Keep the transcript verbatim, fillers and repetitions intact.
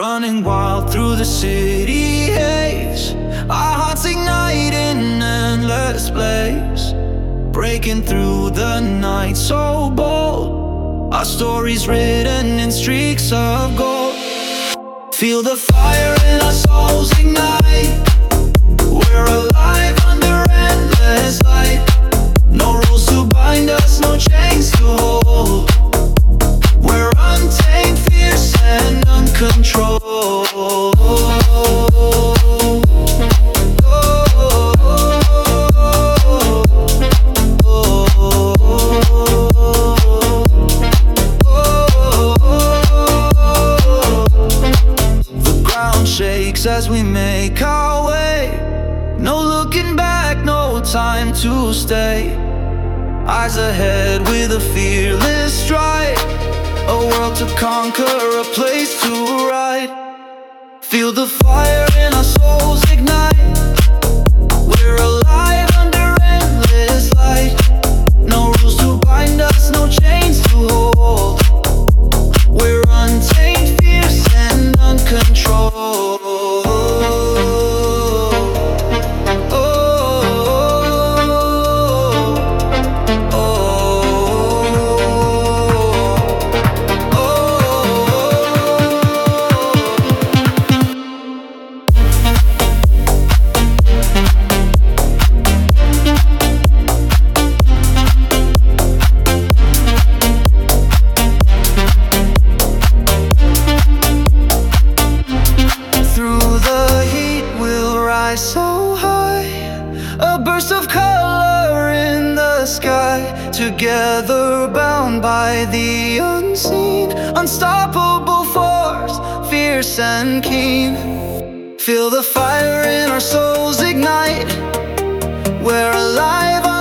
running wild through the city haze. Our hearts ignite in endless blaze, breaking through the night so bold. Our stories written in streaks of gold. Feel the fire in our souls ignite. We're alive under endless light. No rules to bind us, no chains to hold. We're untamed, fierce and uncontrolled. The ground shakes as we make our way. No looking back, no time to stay. Eyes ahead with a fearless stride. A world to conquer, a place to ride. Feel the fire in our souls ignite. We're alive under endless light. No rules to bind us, no chains to hold. We're untamed, fierce and uncontrolled. So high, a burst of color in the sky. Together bound by the unseen, unstoppable force, fierce and keen. Feel the fire in our souls ignite. We're alive